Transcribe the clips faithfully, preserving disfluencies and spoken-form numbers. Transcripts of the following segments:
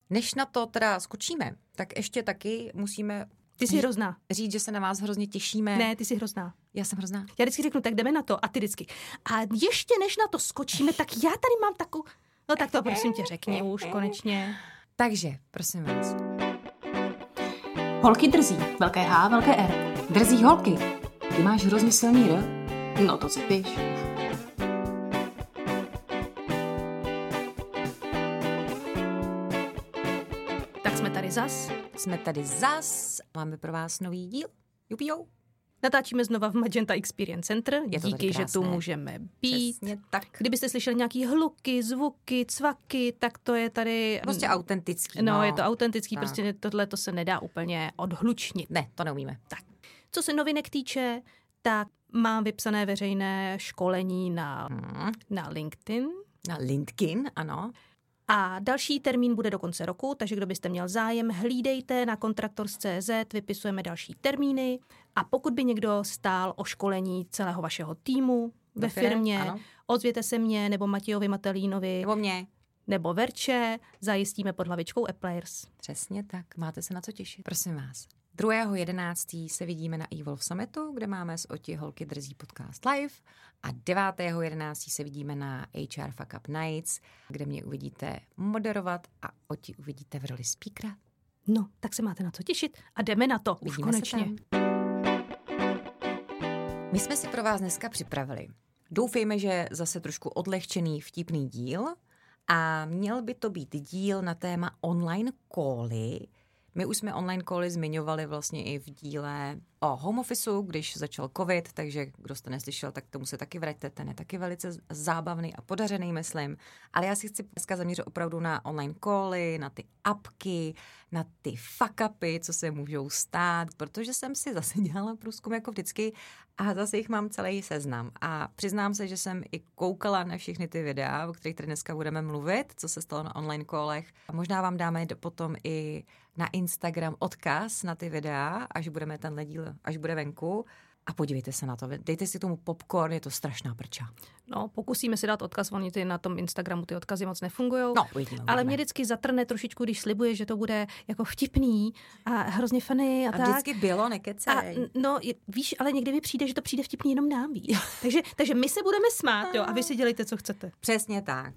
Než na to teda skočíme, tak ještě taky musíme Ty jsi hrozná. říct, že se na vás hrozně těšíme. Ne, ty jsi hrozná. Já jsem hrozná. Já vždycky řeknu, tak jdeme na to a ty vždycky. A ještě než na to skočíme, tak já tady mám takovou... No tak to prosím tě řekni už konečně. Takže, prosím vás. Holky drzí. Velké H, velké R. Drzí holky. Ty máš hrozně silný R? No to si píš. Tak jsme tady zas. Jsme tady zas. Máme pro vás nový díl. Jupijou. Natáčíme znova v Magenta Experience Center. Je to Díky, že tu můžeme být. Přesně tak. Kdybyste slyšeli nějaký hluky, zvuky, cvaky, tak to je tady... Prostě autentický. No, no. je to autentický, tak. prostě tohle to se nedá úplně odhlučnit. Ne, to neumíme. Tak. Co se novinek týče, tak mám vypsané veřejné školení na, Hmm. na LinkedIn. Na LinkedIn, ano. A další termín bude do konce roku, takže kdo byste měl zájem, hlídejte na Contractors tečka cé zet, vypisujeme další termíny. A pokud by někdo stál o školení celého vašeho týmu ve Do firmy, firmě, ano. ozvěte se mně nebo Matějovi Matelínovi Nebo mě. nebo Verče, zajistíme pod hlavičkou Applers. Přesně tak. Máte se na co těšit. Prosím vás. druhého jedenáctého se vidíme na eWolf Summitu, kde máme s Oti Holky drzí podcast live. A devátého jedenáctého se vidíme na H R Fuck Up Nights, kde mě uvidíte moderovat a Oti uvidíte v roli speakera. No, tak se máte na co těšit a jdeme na to už Vidíme se konečně. tam. My jsme si pro vás dneska připravili. Doufejme, že zase trošku odlehčený, vtipný díl. A měl by to být díl na téma online cally. My už jsme online cally zmiňovali vlastně i v díle o home officeu, když začal covid, takže kdo jste neslyšel, tak tomu se taky vraťte, ten je taky velice zábavný a podařený, myslím. Ale já si chci dneska zaměřit opravdu na online cally, na ty apky, na ty fuck upy, co se můžou stát, protože jsem si zase dělala průzkum jako vždycky a zase jich mám celý seznam. A přiznám se, že jsem i koukala na všechny ty videa, o kterých tady dneska budeme mluvit, co se stalo na online callech. A možná vám dáme potom i na Instagram odkaz na ty videa, až budeme tenhle díl, až bude venku. A podívejte se na to, dejte si tomu popcorn, je to strašná prča. No, pokusíme si dát odkaz, oni ty na tom Instagramu ty odkazy moc nefungujou. No, uvidíme, ale uvidíme. mě vždycky zatrne trošičku, když slibuje, že to bude jako vtipný a hrozně funny a, A tak. vždycky bylo, nekecej. A, no, je- víš, ale někdy mi přijde, že to přijde vtipný jenom nám, víš. takže, takže my se budeme smát, jo, a vy si dělejte, co chcete. Přesně tak.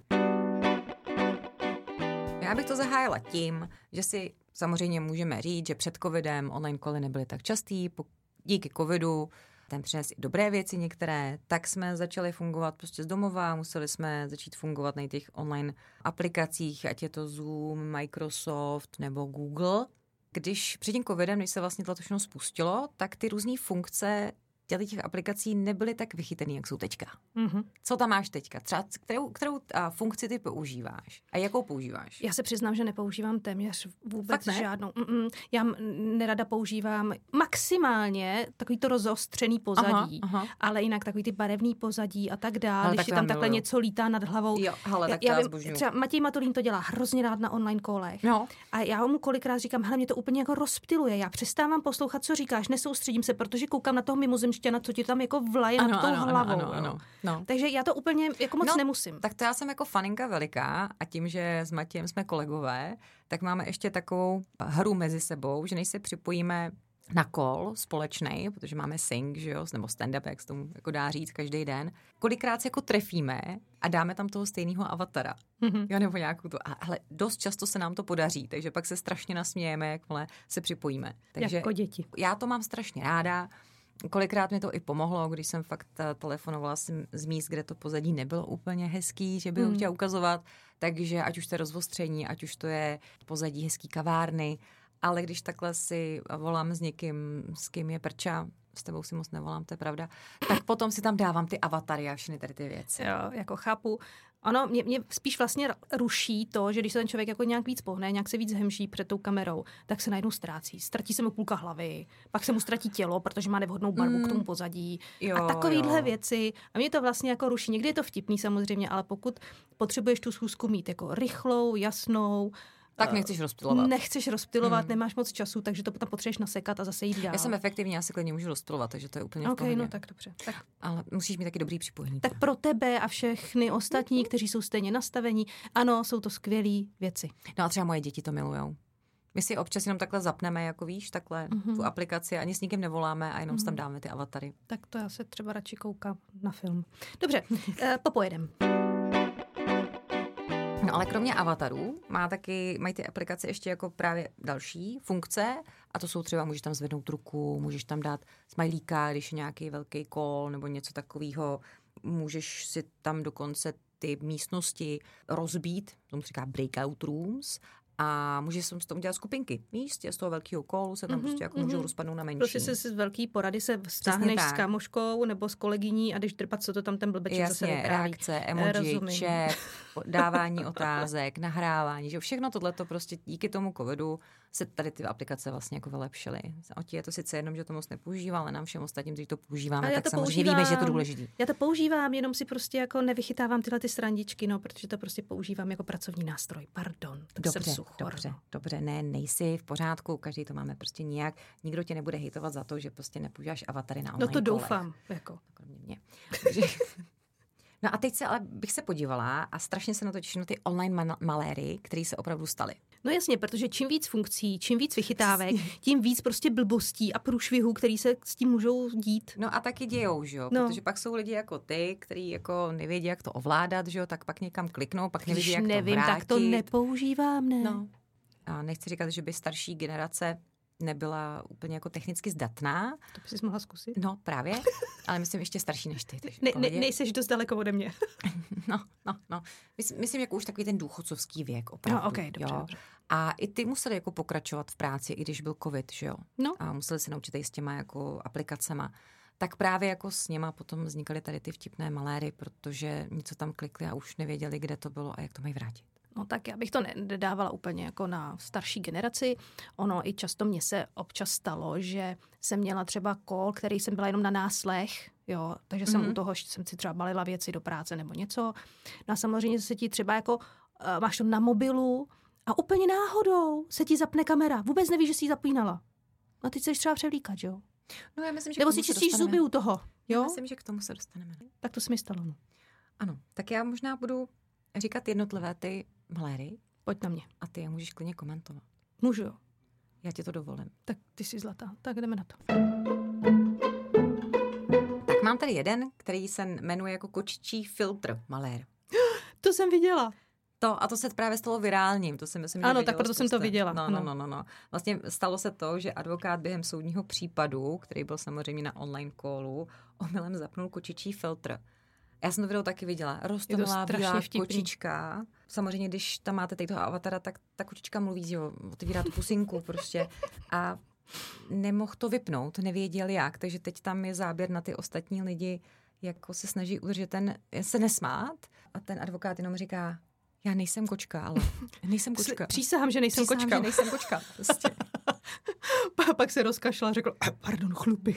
Já bych to zahájila tím, že si samozřejmě můžeme říct, že před covidem online cally nebyly tak častý, po, díky covidu ten přines i dobré věci některé, tak jsme začali fungovat prostě z domova, museli jsme začít fungovat na těch online aplikacích, ať je to Zoom, Microsoft nebo Google. Když před tím covidem, když se vlastně to všechno spustilo, tak ty různé funkce těch aplikací nebyly tak vychytený, jak jsou teďka. Mhm. Co tam máš teďka? Třeba kterou, kterou a, funkci ty používáš? A jakou používáš? Já se přiznám, že nepoužívám téměř vůbec Fakt ne? žádnou. Mm-mm. Já m- nerada používám maximálně takový to rozostřený pozadí, Aha, aha. ale jinak takový ty barevný pozadí a tak dále, Ale když tak je to tam já takhle miluju. něco lítá nad hlavou. Jo, hele, tak to já já vím, zbožňuju. třeba Matěj Matulín to dělá hrozně rád na online kolech. No. A já mu kolikrát říkám, hele, mě to úplně jako rozptyluje. Já přestávám poslouchat, co říkáš, nesoustředím se, protože koukám na toho mimozemšťana, co ti tam jako vlaje nad tou hlavou. ano, ano, no. Takže já to úplně jako moc No, nemusím. Tak to já jsem jako faninka veliká a tím, že s Matějem jsme kolegové, tak máme ještě takovou hru mezi sebou, že než se připojíme na call společnej, protože máme sync, že jo, nebo stand-up, jak se tomu jako dá říct každý den, kolikrát se jako trefíme a dáme tam toho stejného avatara. Mm-hmm. Jo, nebo nějakou tu. A hele, dost často se nám to podaří, takže pak se strašně nasmějeme, jakmile se připojíme. Takže jako děti. Já to mám strašně ráda. Kolikrát mi to i pomohlo, když jsem fakt telefonovala z míst, kde to pozadí nebylo úplně hezký, že by ho Hmm. chtěla ukazovat, takže ať už to je rozvostření, ať už to je pozadí hezký kavárny, ale když takhle si volám s někým, s kým je prča, s tebou si moc nevolám, to je pravda, tak potom si tam dávám ty avatary a všechny tady ty věci. Jo, jako chápu. Ano, mě, mě spíš vlastně ruší to, že když se ten člověk jako nějak víc pohne, nějak se víc hemží před tou kamerou, tak se najednou ztrácí. Ztratí se mu půlka hlavy, pak se mu ztratí tělo, protože má nevhodnou barvu Mm. k tomu pozadí. Jo, a takovýhle jo. věci. A mě to vlastně jako ruší. Někdy je to vtipný samozřejmě, ale pokud potřebuješ tu schůzku mít jako rychlou, jasnou, Tak nechceš rozptylovat. Nechceš rozptylovat, Hmm. nemáš moc času, takže to potom potřebuješ nasekat a zase jít dál. Já jsem efektivní, já si klidně můžu rozptylovat, takže to je úplně v OK, pohodě. no tak dobře. Tak, Ale musíš mít taky dobrý připojení. tak pro tebe a všechny ostatní, kteří jsou stejně nastavení, ano, jsou to skvělé věci. No a třeba moje děti to milujou. My si občas jenom takhle zapneme, jako víš, takhle Mhm. tu aplikaci, ani s nikým nevoláme a jenom si tam dáme ty avatary. Tak to já se třeba radši koukám na film. Dobře, eh, popojedem. No ale kromě avatarů má taky, mají ty aplikace ještě jako právě další funkce a to jsou třeba, můžeš tam zvednout ruku, můžeš tam dát smajlíka, když je nějaký velký call nebo něco takového. Můžeš si tam dokonce ty místnosti rozbít, tomu se říká breakout rooms, a můžeš si z toho dělat skupinky. Víš, z toho velkého callu se tam Mhm, prostě jako mhm. můžou rozpadnout na menší. Prostě se z velký porady se vztáhneš s tak. kamoškou nebo s kolegyní a jdeš drpat, co to tam ten blbeček zase Jasně, vypráví. reakce, emoji, Rozumím. chat, dávání otázek, nahrávání, že všechno tohleto prostě díky tomu covidu se tady ty aplikace vlastně jako vylepšily. A ti je to sice jenom, že to moc nepoužívá, ale nám všem ostatním, kteří to používáme, Ale já tak to samozřejmě víme, že je to používám. důležitý. Já to používám, jenom si prostě jako nevychytávám tyhle ty srandičky, no, protože to prostě používám jako pracovní nástroj. Pardon, tak Dobře, jsem suchor, dobře, no. dobře, ne, nejsi v pořádku, každý to máme prostě nijak. Nikdo tě nebude hejtovat za to, že prostě nepoužíváš avatary na No online to kolech. doufám, jako. Kromě mě. Takže- No a teď se ale bych se podívala a strašně se na to těším na ty online man- maléry, které se opravdu staly. No jasně, protože čím víc funkcí, čím víc vychytávek, tím víc prostě blbostí a průšvihů, který se s tím můžou dít. No a taky dějou, že jo? No. Protože pak jsou lidi jako ty, kteří jako nevědí, jak to ovládat, že jo? Tak pak někam kliknou, pak nevědí, Když jak nevím, to vrátit. tak to nepoužívám, ne. No. A nechci říkat, že by starší generace nebyla úplně jako technicky zdatná. To by si mohla zkusit. No právě, ale myslím ještě starší než ty. takže v Ne, ne, pohodě. nejseš dost daleko ode mě. No, no, no. Myslím, myslím jako už takový ten důchodcovský věk opravdu. No, okay, dobře, jo. dobře. A i ty museli jako pokračovat v práci, i když byl covid, že jo? No. A museli se naučit i s těma jako aplikacema. Tak právě jako s něma potom vznikaly tady ty vtipné maléry, protože něco tam klikli a už nevěděli, kde to bylo a jak to mají vrátit. No tak já bych to nedávala úplně jako na starší generaci. Ono i často mně se občas stalo, že jsem měla třeba call, který jsem byla jenom na náslech, jo, takže jsem Mhm. u toho, že jsem si třeba balila věci do práce nebo něco. No a samozřejmě se ti třeba jako, uh, máš to na mobilu a úplně náhodou se ti zapne kamera. Vůbec nevíš, že jsi ji zapínala. A teď se třeba převlíkat, jo. No já myslím, že Nebo k si tomu se čistíš dostaneme. zuby u toho, Já jo. myslím, že k tomu se dostaneme. Tak to se mi stalo, no. Ano, tak já možná budu říkat jednotlivé ty maléry Pojď na mě. a ty je můžeš klidně komentovat. Můžu, jo. Já ti to dovolím. Tak ty jsi zlatá. Tak jdeme na to. Tak mám tady jeden, který se jmenuje jako kočičí filtr malér. To jsem viděla. To, a to se právě stalo virálním, to si myslím, že Ano, vidělo tak proto jsem to spousta. viděla, No, ano. no, no, no, no. Vlastně stalo se to, že advokát během soudního případu, který byl samozřejmě na online callu, omylem zapnul kočičí filtr. Já jsem to video taky viděla. Roztomilá strašně bílá vtipný. kočička. Samozřejmě, když tam máte teď toho avatara, tak ta kočička mluví, že jo, otevírá tu pusinku prostě. A nemohl to vypnout, nevěděl jak, takže teď tam je záběr na ty ostatní lidi, jako se snaží udržet ten, se nesmát. A ten advokát jenom říká, já nejsem kočka, ale nejsem kočka. Přísahám, že nejsem Přísahám, kočka. že nejsem kočka. Prostě. A pak se rozkašla a řekl, pardon, chlupy.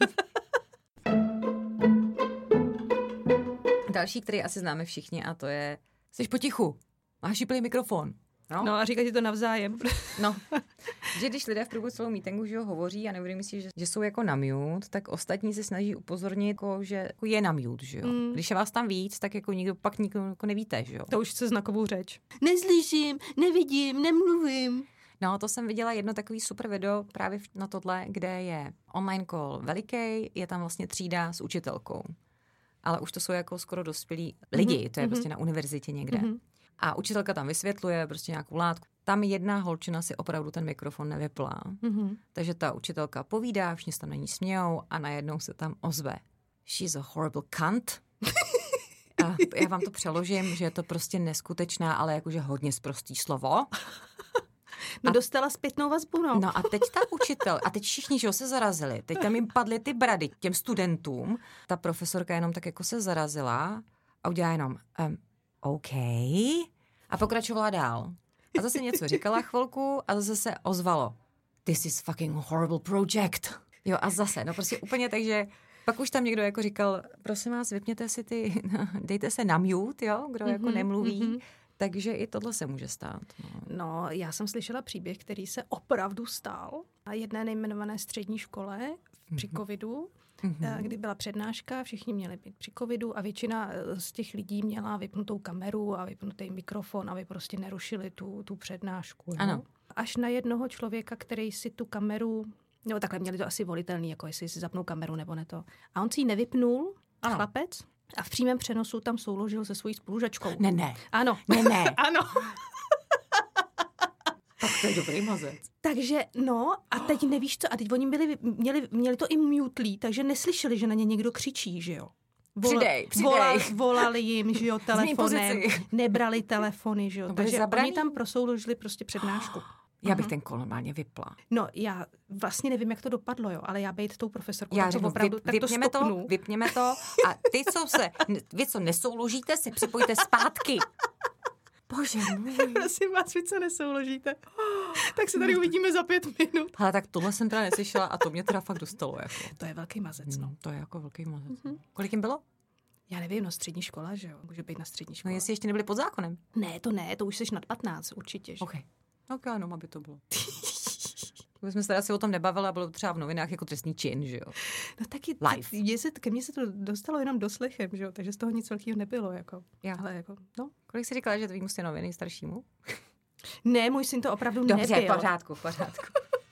Další, který asi známe všichni, a to je, jsi potichu, máš šíplý mikrofon. No, No a říká ti to navzájem. no. Že když lidé v průběhu celou meetingu že jo, hovoří a neuvědomí si, že, že jsou jako na mute, tak ostatní se snaží upozornit, jako, že jako je na mute, že jo. Mm. Když je vás tam víc, tak jako nikdo pak nikdo jako nevíte, že jo. To už chce znakovou řeč. Neslyším, nevidím, nemluvím. No, to jsem viděla jedno takový super video právě na tohle, kde je online call veliký, je tam vlastně třída s učitelkou. Ale už to jsou jako skoro dospělí lidi, Mhm, to je mhm. prostě na univerzitě někde. Mhm. A učitelka tam vysvětluje prostě nějakou látku. Tam jedna holčina si opravdu ten mikrofon nevypla. Mhm. Takže ta učitelka povídá, všichni se tam na ní smějou a najednou se tam ozve. She's a horrible cunt. A já vám to přeložím, že je to prostě neskutečná, ale jakože hodně sprostý slovo. No A- dostala zpětnou vazbu, no. No a teď ta učitel, a teď všichni, že jo, se zarazili. Teď tam jim padly ty brady těm studentům. Ta profesorka jenom tak jako se zarazila a udělala jenom um, OK. A pokračovala dál. A zase něco říkala chvilku a zase se ozvalo. This is fucking horrible project. Jo a zase, no prostě úplně tak, že pak už tam někdo jako říkal, prosím vás, vypněte si ty, dejte se na mute, jo, kdo jako Mhm, nemluví. mhm. Takže i tohle se může stát. No, no já jsem slyšela příběh, který se opravdu stál na jedné nejmenované střední škole při mm-hmm. covidu, mm-hmm. kdy byla přednáška, všichni měli být při covidu a většina z těch lidí měla vypnutou kameru a vypnutý mikrofon, aby prostě nerušili tu, tu přednášku. Ano. No? Až na jednoho člověka, který si tu kameru, no takhle měli to asi volitelný, jako jestli si zapnou kameru nebo ne to. A on si ji nevypnul, ano. chlapec, a v přímém přenosu tam souložil se svojí spolužačkou. Ne, ne. Ano. Ne, ne. Ano. Tak to je dobrý mazec. Takže, no, a teď nevíš co, a teď oni byli, měli, měli to i mutlí, takže neslyšeli, že na ně někdo křičí, že jo. Vol, přidej, přidej. Volal, volali jim, že jo, telefonem, nebrali telefony, že jo. Takže zabraný? Oni tam prosouložili prostě přednášku. Já bych ten kol normálně vypla. No, já vlastně nevím, jak to dopadlo, jo, ale já bejt tou profesorkou, já tak řeknu, to opravdu, vyp, tak vypněme to stopnu. To, vypněme to a ty, co se, vy, co nesouložíte, se připojte zpátky. Bože můj. Prosím vás, vy co nesouložíte. Tak se tady uvidíme za pět minut. Ale tak tohle jsem teda neslyšela a to mě teda fakt dostalo. Jako. To je velký mazec, no. Hmm, to je jako velký mazec. Mm-hmm. Kolik jim bylo? Já nevím, no střední škola, že jo, může být na střední škole. No jestli ještě nebyli pod zákonem. Ne, to ne, to už jsi nad patnáct určitě. Že? Ok, ok, no, aby to bylo. My jsme se asi o tom nebavili a bylo to třeba v novinách jako trestný čin, že jo. No taky, live. Se, ke mně se to dostalo jenom doslechem, že jo, takže z toho nic velkého nebylo, jako. Já. Ale jako, no. Kolik jsi říkala, že tvýmu synovi nejstaršímu? Ne, můj syn to opravdu Dobře, nebyl. Dobře, pořádku, pořádku.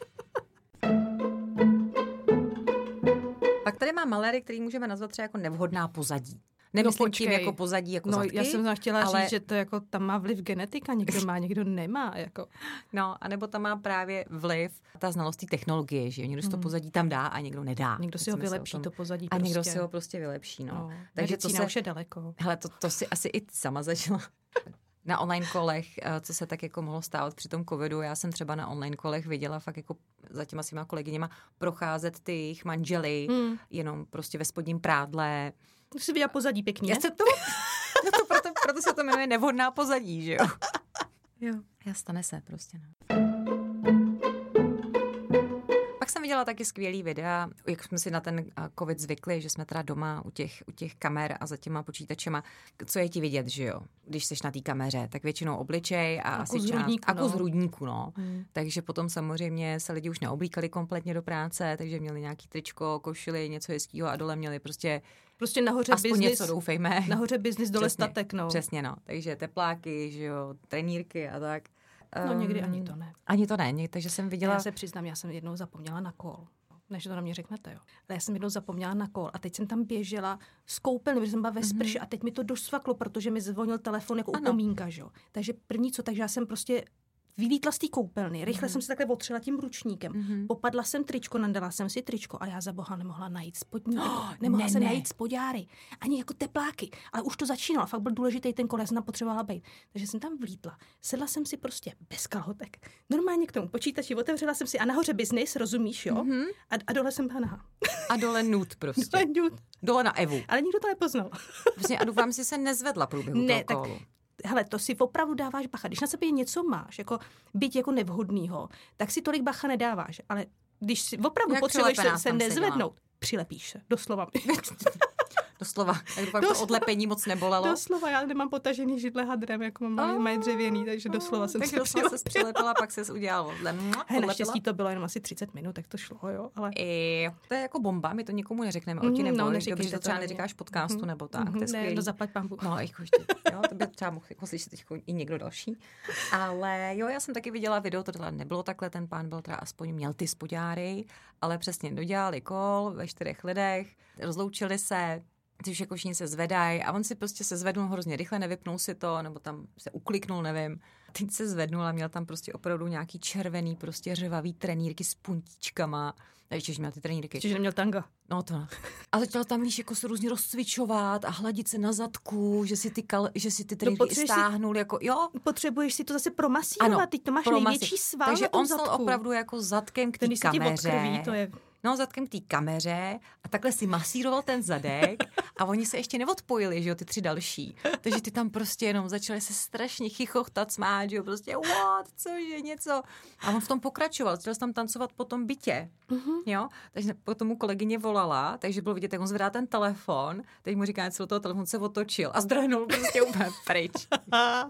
Pak tady má maléry, který můžeme nazvat třeba jako nevhodná pozadí. Nemyslím no, tím jako pozadí, jako no, zadky. Já jsem chtěla ale... říct, že to jako tam má vliv genetika, někdo má, někdo nemá. Jako. No, anebo tam má právě vliv ta znalost té technologie, že někdo si to pozadí tam dá a někdo nedá. Někdo si ho vylepší, tom... to pozadí A prostě. někdo si ho prostě vylepší, no. no Takže to se... už je daleko. Hele, to, to si asi i sama zažila. Na online kolech, co se tak jako mohlo stávat při tom covidu, já jsem třeba na online kolech viděla fakt jako za těma svýma kolegyněma procházet ty jejich manžely, hmm. jenom prostě ve spodním prádle. To si viděla pozadí pěkně. Já se to, no to proto, proto se to jmenuje nevhodná pozadí, že jo? Jo. Já stane se prostě, no. Pak jsem viděla taky skvělý videa, jak jsme si na ten covid zvykli, že jsme teda doma u těch, u těch kamer a za těma počítačema, co je ti vidět, že jo? Když seš na té kameře, tak většinou obličej a, a asi část, a kus hrudníku, no. Hmm. Takže potom samozřejmě se lidi už neoblíkali kompletně do práce, takže měli nějaký tričko, košili, něco hezkýho a dole měli prostě Prostě nahoře aspoň business, něco, doufejme. Nahoře biznis, dole přesně, statek, no. Přesně, no. Takže tepláky, že jo, trenýrky a tak. No um, někdy ani to ne. Ani to ne, takže jsem viděla... Já se přiznám, já jsem jednou zapomněla na kol. Než to na mě řeknete, jo. Ale já jsem jednou zapomněla na kol a teď jsem tam běžela z koupelny, protože jsem byla ve sprše mm-hmm. a teď mi to dosvaklo, protože mi zvonil telefon jako upomínka, že jo. Takže první co, takže já jsem prostě vylítla z té koupelny, rychle mm-hmm. jsem se takhle otřela tím ručníkem, mm-hmm. popadla jsem tričko, nandala jsem si tričko a já za boha nemohla najít spodní, oh, nemohla ne, jsem ne. najít spodňáry, ani jako tepláky, ale už to začínalo, fakt byl důležitý ten kol, já jsem tam potřebovala být. Takže jsem tam vlítla, sedla jsem si prostě bez kalhotek, normálně k tomu počítači, otevřela jsem si a nahoře business, rozumíš, jo? Mm-hmm. A, a dole jsem byla nahá. A dole nude prostě. Dole nude. Dole na Evu. Ale nikdo to nepoznal. Vlastně a doufám, že se nezvedla průběhu ne, toho kolu. Tak... Hele, to si opravdu dáváš bacha. Když na sebe něco máš, jako byť jako nevhodnýho, tak si tolik bacha nedáváš. Ale když si opravdu jak potřebuješ se, se nezvednout, seděla. Přilepíš se. Doslova. Doslova. Tak doufám, to odlepení moc nebolelo. Doslova, já nemám potažený židle hadrem, jako mám oh, mají dřevěný, takže doslova jsem takže se doslova se přilepila, pak se udělalo. He, naštěstí to bylo jenom asi třicet minut, tak to šlo, jo. Ale... I, to je jako bomba, my to nikomu neřekneme, o ti nebo, no, neříkej, dobře, to třeba neříkáš podcastu, nebo tak, to je skvělý. Ne, no zaplať pán Bůh. No, jako ještě, jo, to by třeba mohl jako slyšet i někdo další. Ale jo, já jsem taky viděla video, to teda nebylo takhle, ten pán byl teda aspoň měl ty spodňáry, ale přesně dodělali kol ve čtyřech lidech, rozloučili se, ty už jako všichni se zvedají a on si prostě se zvednul hrozně rychle, nevypnul si to, nebo tam se ukliknul, nevím. Teď se zvednul a měl tam prostě opravdu nějaký červený, prostě řvavý trenýrky s puntíčkama. A ještě, že měl ty trenýrky. Ještě, že neměl tanga. No to. A začal tam, víš, jako se různě rozcvičovat a hladit se na zadku, že si ty, kal, že si ty trenýrky no, stáhnul, si, jako jo. Potřebuješ si to zase promasírovat, teď to máš největší sval. Takže on stal opravdu jako zadkem k té kameře. Odkrví, to je... No, zadkem k té kameře a takhle si masíroval ten zadek a oni se ještě neodpojili, že jo, ty tři další. Takže ty tam prostě jenom začali se strašně chichochtat, smát, že jo, prostě what, cože, něco. A on v tom pokračoval, začal tam tancovat po tom bytě, mm-hmm. jo. Takže potom mu kolegyně volala, takže bylo vidět, jak on zvedá ten telefon, teď mu říká něco do toho telefonu, se otočil a zdrhnul prostě úplně pryč.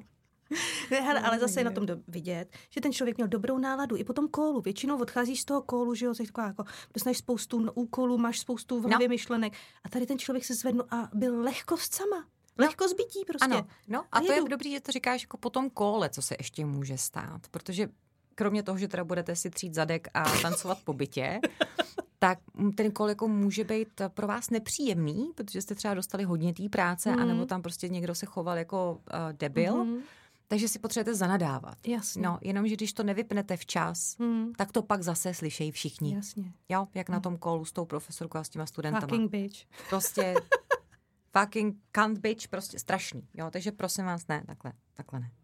Ne, hele, ale zase je na tom do, vidět, že ten člověk měl dobrou náladu i po tom kólu. Většinou odcházíš z toho kólu, že jo, jsi taková jako, dostaneš spoustu úkolů, máš spoustu v hlavě no. myšlenek. A tady ten člověk se zvednul a byl lehkost sama. Lehkost bytí prostě. Ano, no a, a to jedu. Je dobrý, že to říkáš jako po tom kóle, co se ještě může stát. Protože kromě toho, že teda budete si třít zadek a tancovat po bytě, tak ten kol jako může být pro vás nepříjemný, protože jste třeba dostali hodně té práce, mm. anebo tam prostě někdo se choval jako uh, debil, mm. takže si potřebujete zanadávat. Jasně. No, jenomže když to nevypnete včas, mm. tak to pak zase slyšejí všichni. Jasně. Jo, jak mm. na tom kolu s tou profesorkou a s těma studentama. Fucking bitch. Prostě fucking cunt bitch, prostě strašný. Jo, takže prosím vás, ne, takhle, takhle ne.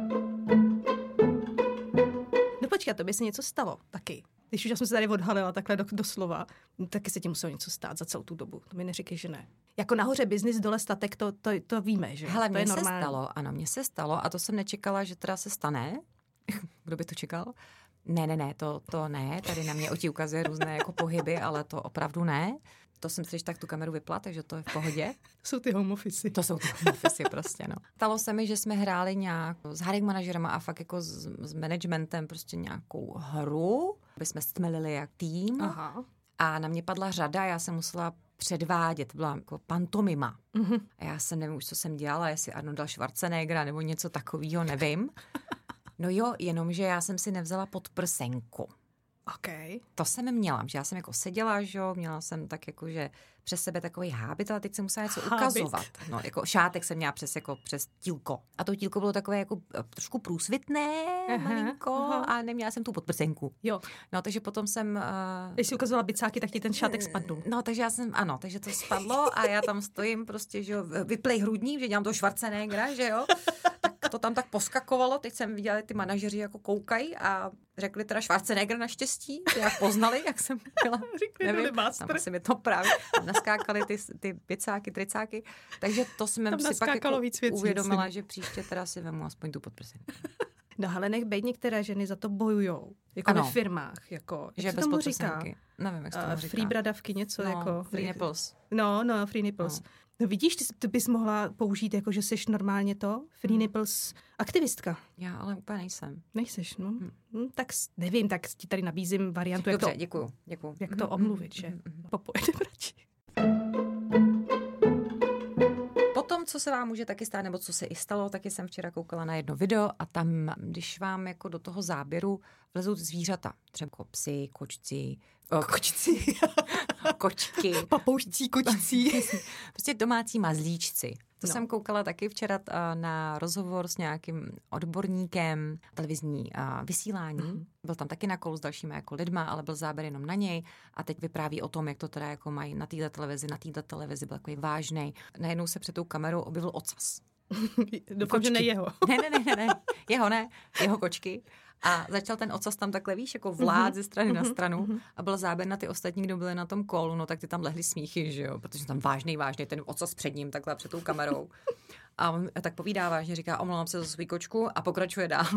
No počkej, to by se něco stalo taky. Když už jsem se tady odhalila takhle do, doslova, taky se ti muselo něco stát za celou tu dobu. To mi neříkej, že ne. Jako nahoře biznis, dole statek, to, to, to víme, že? Hele, to mně je se normální. stalo, ano, mně se stalo a to jsem nečekala, že teda se stane. Kdo by to čekal? Ne, ne, ne, to, to ne. Tady na mě Oti ukazuje různé jako pohyby, ale to opravdu ne. To jsem si když tak tu kameru vypla, takže to je v pohodě. Jsou ty home office. To jsou ty home office prostě, no. Stalo se mi, že jsme hráli nějak s hiring manažerama a fakt jako s, s managementem prostě nějakou hru, aby jsme stmelili jak tým. Aha. A na mě padla řada, já jsem musela předvádět, byla jako pantomima. Mm-hmm. A já jsem nevím už, co jsem dělala, jestli Arnolda Schwarzeneggera nebo něco takového, nevím. No jo, jenomže já jsem si nevzala podprsenku. Okay. To jsem měla, že já jsem jako seděla, že jo, měla jsem tak jako, že přes sebe takový hábit, ale teď jsem musela něco hábit. ukazovat. No, jako šátek jsem měla přes, jako, přes tílko. A to tílko bylo takové jako trošku průsvitné, aha, malinko, aha. A neměla jsem tu podprsenku. Jo. No, takže potom jsem... Uh... Když jsi ukazovala bicáky, tak ti ten šátek spadl. No, takže já jsem, ano, takže to spadlo a já tam stojím prostě, že jo, vyplej hrudník, že dělám toho Schwarzeneggera, že jo. To tam tak poskakovalo, teď jsem viděla, ty manažeři jako koukají a řekli teda Schwarzenegger naštěstí, jak poznali, jak jsem byla, nevím, tam asi mi to právě naskákali ty, ty bicáky, tricáky, takže to jsem si pak jako uvědomila, věcí. Že příště teda si vemu aspoň tu podprsenku. No ale nech bejt, některé ženy za to bojujou, jako ano. Ve firmách, jako, že bez podprsenky. Nevím, jak se tomu říká. Free bradavky, něco no, jako. Free nipples. No, no, free nipples. No. No vidíš, ty, ty bys mohla použít, jako že jsi normálně to, free hmm. nipples aktivistka. Já ale úplně nejsem. Nejseš, no. Hmm. Hmm, tak nevím, tak ti tady nabízím variantu, Dobře, jak to, děkuju, děkuju. Jak to omluvit, že? Popojede brači. Potom, co se vám může taky stát, nebo co se i stalo, taky jsem včera koukala na jedno video a tam, když vám jako do toho záběru vlezou zvířata, třeba psy, kočci, o, kočci, kočky, papoušcí kočci, prostě domácí mazlíčci. To no. jsem koukala taky včera na rozhovor s nějakým odborníkem televizní vysílání. Mm. Byl tam taky na kolu s dalšími jako lidma, ale byl záběr jenom na něj a teď vypráví o tom, jak to teda jako mají na této televizi, na této televizi, byl takový vážnej. Najednou se před tou kamerou objevil ocas. Doufám, že ne jeho. Ne, ne, ne, ne, jeho ne, jeho kočky. A začal ten ocas tam takhle, víš, jako vlád ze strany na stranu a byl záběr na ty ostatní, kdo byli na tom kolu, no tak ty tam lehli smíchy, že jo, protože tam vážnej, vážnej, ten ocas před ním, takhle před tou kamerou. A on tak povídá vážně, říká, omlouvám se za svou kočku a pokračuje dál.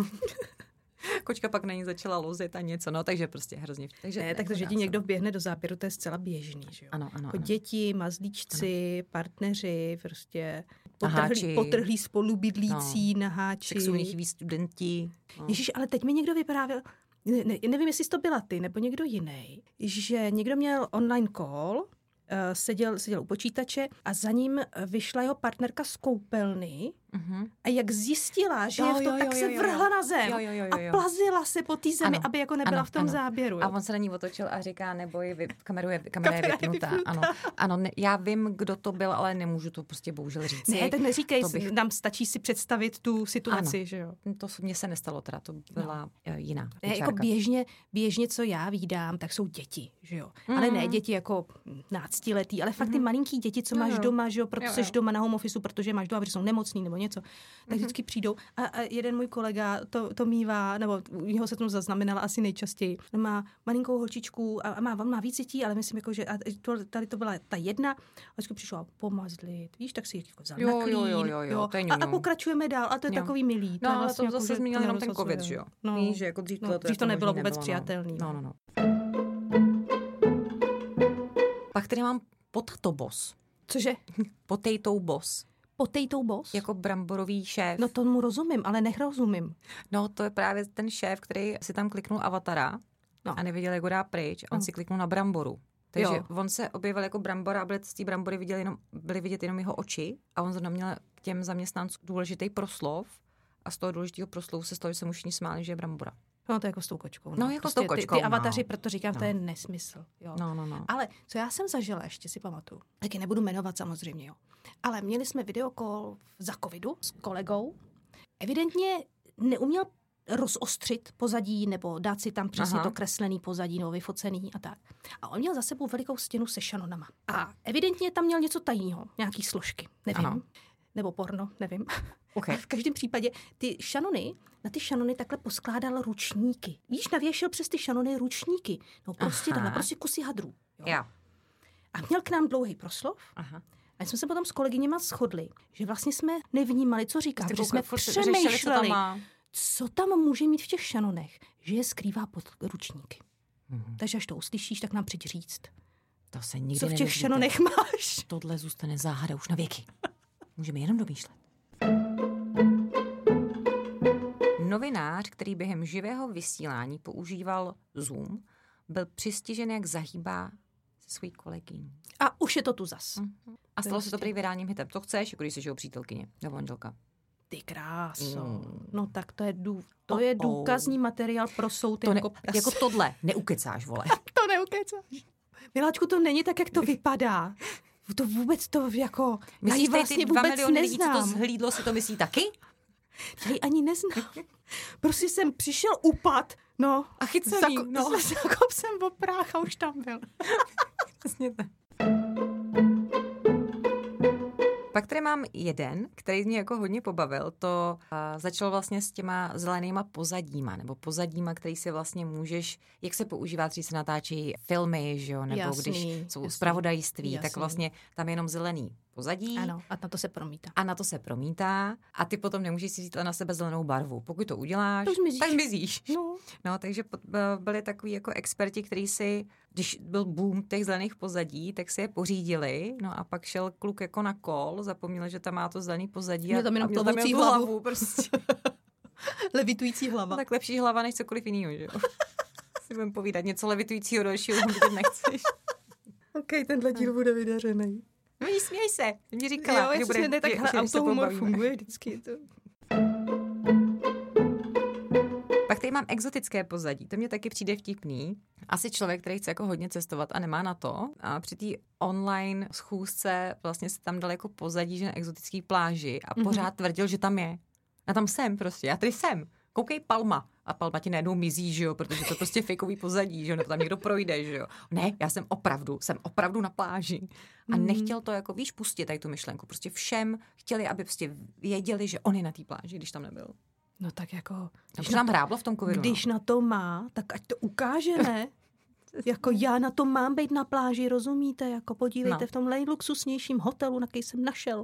Kočka pak na ní začala lozit a něco, no, takže prostě hrozně. Takže ne, tak to, že ti někdo vběhne do záběru, to je zcela běžný, že jo. Ano, ano, jako ano. Děti, mazlíčci, ano. Partneři, prostě potrhlí, potrhlí spolubydlící, no. Naháči. Sexuálních studenti. No. Ježíš, ale teď mi někdo vyprávěl, ne, ne, nevím, jestli jsi to byla ty, nebo někdo jiný, že někdo měl online call, seděl, seděl u počítače a za ním vyšla jeho partnerka z koupelny uh-huh. a jak zjistila, že jo, je v tom, jo, jo, tak jo, se vrhla na zem jo, jo, jo, jo. a plazila se po té zemi, ano, aby jako nebyla ano, v tom ano. záběru. Jo. A on se na ní otočil a říká, neboj, vy, kameru je, kamera je vypnutá. Je ano, ano ne, já vím, kdo to byl, ale nemůžu to prostě bohužel říct. Ne, tak neříkej, bych... nám stačí si představit tu situaci, ano. že jo. To mně se nestalo teda, to byla no. jiná. Ne, jako běžně, běžně, co já vídám, tak jsou děti, že jo. Mm. Ale ne děti jako náctiletý, ale fakt mm. ty malinký děti, co máš jo, jo. doma, že jo, protože jo, jo. jsi doma na home office, protože máš doma, protože jsou nemocný nebo něco, tak vždycky přijdou. A, a jeden můj kolega to, to mívá, nebo jeho se tomu zaznamenala asi nejčastěji. Má malinkou holčičku a, a má, on má víc dětí, ale myslím, jako, že a to, tady to byla ta jedna, a vždycky přišla pomazlit, víš, tak si jako vzal na klín, jo, jo, jo, jo, to je a, a pokračujeme dál, a to je jo. takový milý. No, ale vlastně to zase jako, zmínil jenom ten covid, že jo? No, víš, že jako dřív, no, dřív to nebylo vůbec přijatelný. No, no, no. Pak tady mám potato boss. Cože? Potato boss. Potato boss? Jako bramborový šéf. No tomu rozumím, ale nerozumím. No to je právě ten šéf, který si tam kliknul avatara no. a nevěděl, jak ho dá pryč. A on no. si kliknul na bramboru. Takže jo. on se objevil jako brambora a byly z té brambory viděli jenom, byly vidět jenom jeho oči a on zrovna měl k těm zaměstnancům důležitý proslov a z toho důležitého proslovu se z toho, že se mu všichni smáli, že je brambora. No to je jako s tou kočkou. No, no jako prostě s tou kočkou, Ty, ty avataři, no. proto říkám, no. to je nesmysl. Jo. No, no, no. Ale co já jsem zažila, ještě si pamatuju, taky nebudu jmenovat samozřejmě, jo. Ale měli jsme videokol za covidu s kolegou. Evidentně neuměl rozostřit pozadí nebo dát si tam přesně Aha. to kreslený pozadí nebo vyfocený a tak. A on měl za sebou velikou stěnu se šanonama. A evidentně tam měl něco tajného, nějaký složky, nevím. Ano. Nebo porno, nevím. Okay. V každém případě ty šanony, na ty šanony takhle poskládal ručníky. Víš, navěšil přes ty šanony ručníky. No prostě takhle, prostě kusy hadrů. Jo. Yeah. A měl k nám dlouhý proslov. Aha. A jsme se potom s kolegyněma shodli, že vlastně jsme nevnímali, co říká, protože jsme přemýšleli, řešili, co tam má. Co tam může mít v těch šanonech, že je skrývá pod ručníky. Mm-hmm. Takže až to uslyšíš, tak nám přijď říct. To se nikdy co v těch šanonech máš? Tohle zůstane záhada už na věky. Můžeme jenom domýšlet. Novinář, který během živého vysílání používal Zoom, byl přistižen, jak zahýbá se svojí kolegyní. A už je to tu zas. Mm-hmm. A stalo se to prý virálním hitem. To chceš, jako když jsi jeho přítelkyně nebo manželka. Ty kráso. Mm. No tak to je, dů, to oh, je důkazní oh. materiál pro soud. To jako, ne, jako tohle neukecáš, vole. To neukecáš. Miláčku, to není tak, jak to vypadá. To vůbec to jako... Myslíš, já vlastně ty dva vůbec miliony lidí, neznám. co to zhlídlo, si to myslí taky? Já ji ani neznám. Prostě jsem přišel upad, no. A chycený, Zako- no. Zakop jsem v oprách a už tam byl. Přesně tak. Pak tady mám jeden, který mě jako hodně pobavil. To uh, začalo vlastně s těma zelenýma pozadíma, nebo pozadíma, který si vlastně můžeš, jak se používá, když se natáčí filmy, že jo, nebo jasný, když jsou jasný, zpravodajství, jasný. tak vlastně tam je jenom zelený pozadí. Ano, a na to se promítá. A na to se promítá a ty potom nemůžeš si říct na sebe zelenou barvu. Pokud to uděláš, to zmizíš. tak zmizíš. No. no, takže byli takový jako experti, kteří si, když byl boom těch zelených pozadí, tak si je pořídili, no a pak šel kluk jako na kol, zapomněl, že tam má to zelený pozadí a, tam jenom a měl tam jenom tu hlavu. Prostě. Levitující hlava. Tak lepší hlava než cokoliv jiného, že jo. Si budeme povídat něco levitujícího dalšího, když nechceš. OK, tenhle díl bude vydařený. No jí směj se, mě říkala. Jo, že bude, ne, takhle autohumor funguje vždycky. To... Pak tady mám exotické pozadí, to mě taky přijde vtipný. Asi člověk, který chce jako hodně cestovat a nemá na to. A při té online schůzce vlastně se tam dal jako pozadí, že na exotický pláži a mm-hmm. pořád tvrdil, že tam je. A tam jsem prostě, já tady jsem. Koukej Palma. A Palma ti najednou mizí, že jo, protože to je prostě fejkový pozadí, že jo, nebo tam někdo projde, že jo. Ne, já jsem opravdu, jsem opravdu na pláži. A mm. nechtěl to jako, víš, pustit tady tu myšlenku. Prostě všem chtěli, aby prostě věděli, že on je na té pláži, když tam nebyl. No tak jako... Když tam hráblo v tom covidu. Když no. na to má, tak ať to ukáže, ne? Jako já na to mám být na pláži, rozumíte? Jako podívejte, no. v tom nejluxusnějším hotelu, na který jsem našel.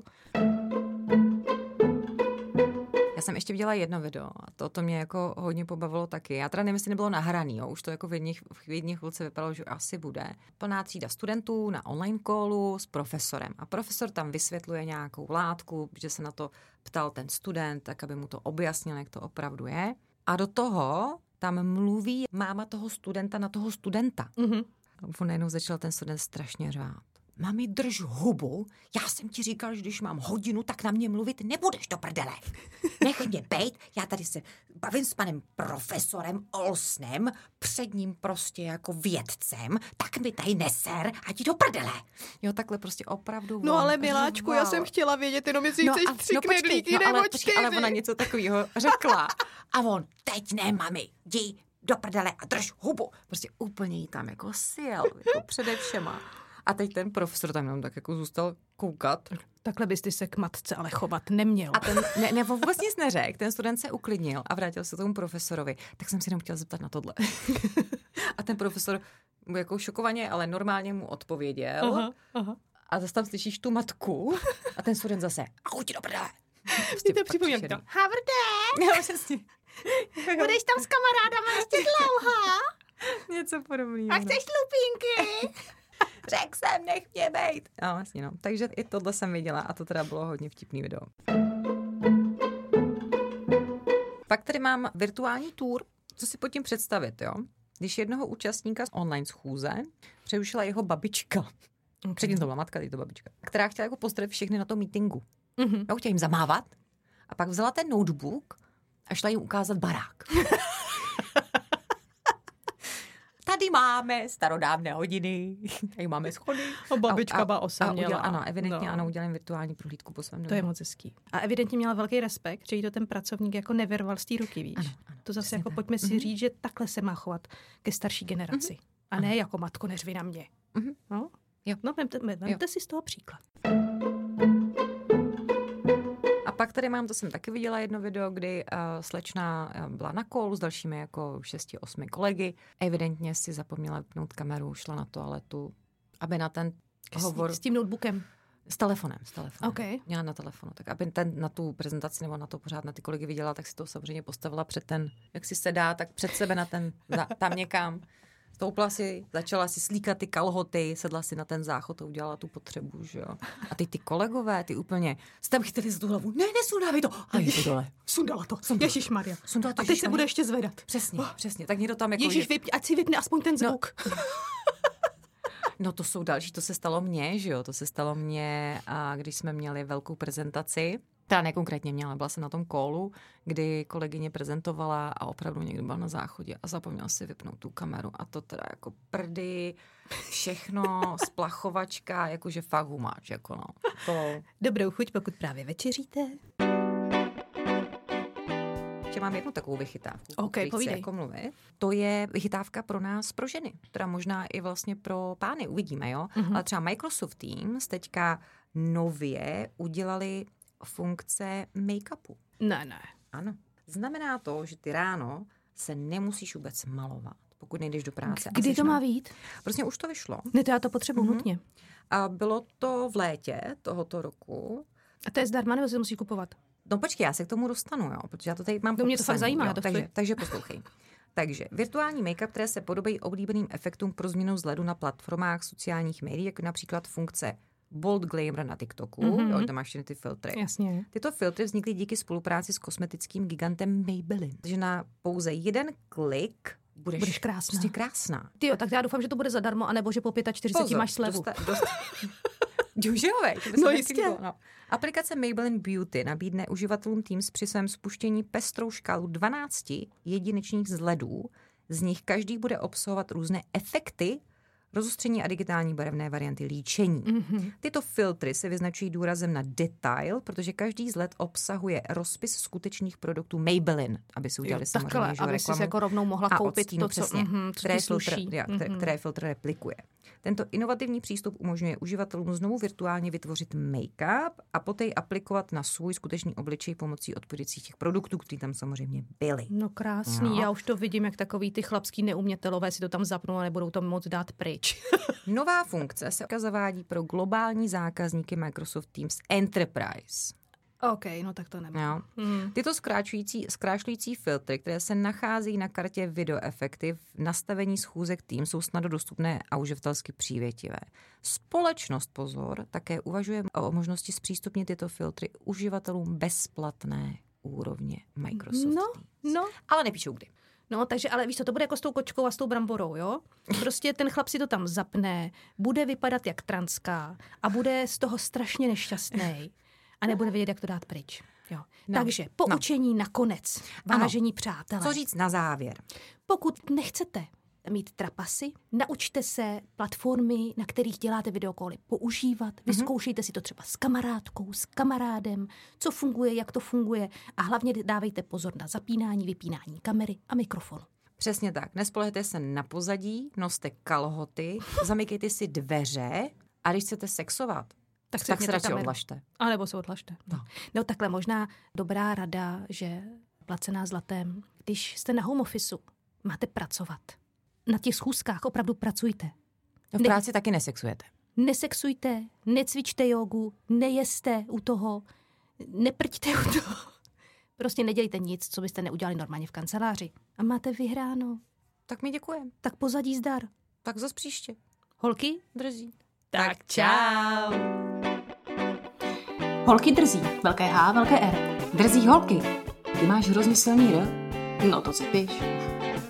Já jsem ještě viděla jedno video a to, to mě jako hodně pobavilo taky. Já teda nevím, jestli nebylo nahraný, jo. Už to jako v jedné, v jedné chvilce vypadalo, že asi bude. Plná třída studentů na online callu s profesorem. A profesor tam vysvětluje nějakou látku, že se na to ptal ten student, tak aby mu to objasnil, jak to opravdu je. A do toho tam mluví máma toho studenta na toho studenta. Mm-hmm. A on najednou začal ten student strašně řvát. Mami, drž hubu, já jsem ti říkal, že když mám hodinu, tak na mě mluvit nebudeš do prdele. Nech mě bejt, já tady se bavím s panem profesorem Olsnem, před ním prostě jako vědcem, tak mi tady neser a ti do prdele. Jo, takhle prostě opravdu. No ale miláčku, já jsem chtěla vědět, jenom jestli no chceš tři no, knedlíky no, nebo ale, čtyři. Ale ona něco takového řekla. A on, teď ne, mami, jdi do prdele a drž hubu. Prostě úplně jí tam jako sjel, jako přede všema. A teď ten profesor tam jenom tak jako zůstal koukat. Takhle bys ty se k matce ale chovat neměl. A ten ne, ne, vůbec nic neřekl, ten student se uklidnil a vrátil se tomu profesorovi. Tak jsem si jenom chtěla zeptat na tohle. A ten profesor mu jako šokovaně, ale normálně mu odpověděl. Aha, aha. A zase tam slyšíš tu matku a ten student zase, a ti do prdele. Prostě to připomínám to. Havrde! Jo, přesně. Budeš tam s kamarádama ještě dlouho? Něco podobného. A chceš lupínky? Řek jsem, nech mě bejt. No, vlastně no. Takže i tohle jsem viděla a to teda bylo hodně vtipný video. Pak tady mám virtuální tour. Co si pod tím představit, jo? Když jednoho účastníka z online schůze přerušila jeho babička. Okay. Předtím to byla matka, teď to babička. Která chtěla jako pozdravit všechny na tom meetingu. Mm-hmm. Jo, chtěla jim zamávat a pak vzala ten notebook a šla jim ukázat barák. Tady máme starodávné hodiny, tady máme schody. A babička byla osamělá. Ano, evidentně no. Ano, udělala virtuální prohlídku po svém domu. To je moc hezký. A evidentně měla velký respekt, že jí to ten pracovník jako nevyrval z té ruky, víš. Ano, ano, to zase jako tak. Pojďme si mm-hmm. říct, že takhle se má chovat ke starší generaci. Mm-hmm. A ne ano. jako matko, neřvi na mě. Mm-hmm. No, jo. no vemte, vemte si z toho příklad. A pak tady mám, to jsem taky viděla jedno video, kdy uh, slečna byla na kolu s dalšími jako šesti, osmi kolegy. Evidentně si zapomněla vypnout kameru, šla na toaletu, aby na ten s, hovor... S tím notebookem? S telefonem, s telefonem. Okay. Měla na telefonu. Tak aby ten, na tu prezentaci nebo na to pořád na ty kolegy viděla, tak si to samozřejmě postavila před ten, jak si sedá, tak před sebe na ten, za, tam někam. Stoupla si, začala si slíkat ty kalhoty, sedla si na ten záchod a udělala tu potřebu, že jo. A ty ty kolegové, ty úplně, jste tam chytili za tu hlavu, ne, nesundávej to. A je to dole. Sundala to. Ježišmarja. Sundala to. A teď se bude ještě zvedat. Přesně, oh. přesně. Tak někdo tam jako... Ježíš, vypni, ať si vypne aspoň ten zvuk. No. No to jsou další, to se stalo mně, že jo, to se stalo mně, a když jsme měli velkou prezentaci, ta nekonkrétně měla, byla jsem na tom kolu, kdy kolegyně prezentovala a opravdu někdo byl na záchodě a zapomněl si vypnout tu kameru a to teda jako prdy, všechno, splachovačka, jakože fakt humáč, jako no. To... Dobrou chuť, pokud právě večeříte. Ještě mám jednu takovou vychytávku, okay, chci jako mluvit. To je vychytávka pro nás, pro ženy, teda možná i vlastně pro pány, uvidíme, jo. Mm-hmm. Ale třeba Microsoft Teams teďka nově udělali funkce make-upu. Ne, ne. Ano. Znamená to, že ty ráno se nemusíš vůbec malovat, pokud nejdeš do práce. Kdy to má vyjít? Prostě už to vyšlo. Ne, to já to potřebuji mm-hmm. nutně. A bylo to v létě tohoto roku. A to je zdarma, nebo se musí kupovat? No počkej, já se k tomu dostanu, jo, protože já to tady mám popsaný. Mě to fakt zajímá. Jo, to takže, takže poslouchej. Takže virtuální make-up, které se podobají oblíbeným efektům pro změnu vzhledu na platformách sociálních médií, jako například funkce Bold Glamour na TikToku, mm-hmm. jo, tam máš ty filtry. Jasně. Tyto filtry vznikly díky spolupráci s kosmetickým gigantem Maybelline. Takže na pouze jeden klik budeš, budeš krásná. Prostě krásná. Tyjo, tak já doufám, že to bude zadarmo, anebo že po čtyřiceti pěti máš slevu. Dosta, dost... Užijovej, no jistě. No. Aplikace Maybelline Beauty nabídne uživatelům Teams při svém spuštění pestrou škálu dvanácti jedinečných vzhledů. Z nich každý bude obsahovat různé efekty, rozostření a digitální barevné varianty líčení. Mm-hmm. Tyto filtry se vyznačují důrazem na detail, protože každý vzhled obsahuje rozpis skutečných produktů Maybelline, aby si udělali jo, samozřejmě takhle, že aby reklamu. Si jako rovnou mohla koupit odstínu, to, co, přesně, mm, co které, sluší. filtr, ja, které, mm-hmm. které filtr replikuje. Tento inovativní přístup umožňuje uživatelům znovu virtuálně vytvořit make-up a poté ji aplikovat na svůj skutečný obličej pomocí odpovědících těch produktů, které tam samozřejmě byly. No krásný, no. Já už to vidím, jak takový ty chlapský neumětelové si to tam zapnou a nebudou to moc dát pryč. Nová funkce se zavádí pro globální zákazníky Microsoft Teams Enterprise. OK, no tak to nemám. Jo. Mm. Tyto zkrášlující filtry, které se nachází na kartě videoefekty v nastavení schůzek Teams, jsou snadno dostupné a uživatelsky přívětivé. Společnost, pozor, také uvažuje o možnosti zpřístupnit tyto filtry uživatelům bezplatné úrovně Microsoft no, Teams. No. Ale nepíšou kdy. No, takže, ale víš co, to bude jako s tou kočkou a s tou bramborou, jo? Prostě ten chlap si to tam zapne, bude vypadat jak transká a bude z toho strašně nešťastný a nebude vědět, jak to dát pryč. Jo. No. Takže poučení no. nakonec, vážení ano. přátelé. Co říct na závěr? Pokud nechcete mít trapasy, naučte se platformy, na kterých děláte videokoly, používat. Vyzkoušejte mm-hmm. si to třeba s kamarádkou, s kamarádem, co funguje, jak to funguje a hlavně dávejte pozor na zapínání, vypínání kamery a mikrofonu. Přesně tak. Nespolehejte se na pozadí, noste kalhoty, zamykejte si dveře a když chcete sexovat, tak, tak se radši odlažte. A nebo se odlažte. No. no takhle možná dobrá rada, že placená zlatem, když jste na home officeu, máte pracovat. Na těch schůzkách opravdu pracujte. V práci ne- taky nesexujete. Nesexujte, necvičte jogu, nejeste u toho, neprťte u toho. Prostě nedělejte nic, co byste neudělali normálně v kanceláři. A máte vyhráno. Tak mi děkujeme. Tak pozadí zdar. Tak zas příště. Holky? Drzí. Tak čau. Holky drzí. Velké H, velké R. Drzí holky. Ty máš hrozně silný R. No to si piš.